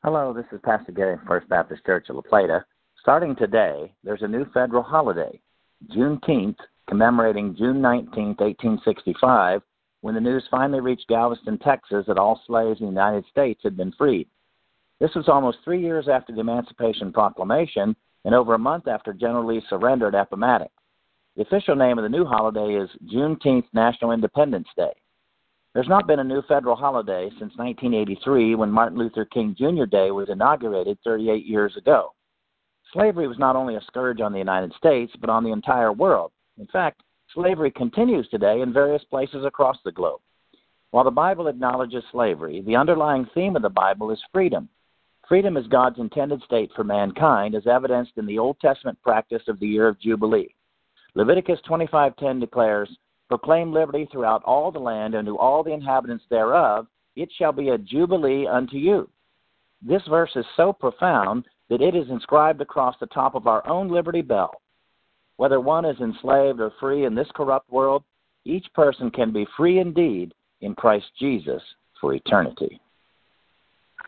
Hello, this is Pastor Gary from First Baptist Church of La Plata. Starting today, there's a new federal holiday, Juneteenth, commemorating June 19, 1865, when the news finally reached Galveston, Texas, that all slaves in the United States had been freed. This was almost 3 years after the Emancipation Proclamation and over a month after General Lee surrendered at Appomattox. The official name of the new holiday is Juneteenth National Independence Day. There's not been a new federal holiday since 1983 when Martin Luther King Jr. Day was inaugurated 38 years ago. Slavery was not only a scourge on the United States, but on the entire world. In fact, slavery continues today in various places across the globe. While the Bible acknowledges slavery, the underlying theme of the Bible is freedom. Freedom is God's intended state for mankind, as evidenced in the Old Testament practice of the year of Jubilee. Leviticus 25:10 declares, "Proclaim liberty throughout all the land, and to all the inhabitants thereof, it shall be a jubilee unto you." This verse is so profound that it is inscribed across the top of our own Liberty Bell. Whether one is enslaved or free in this corrupt world, each person can be free indeed in Christ Jesus for eternity.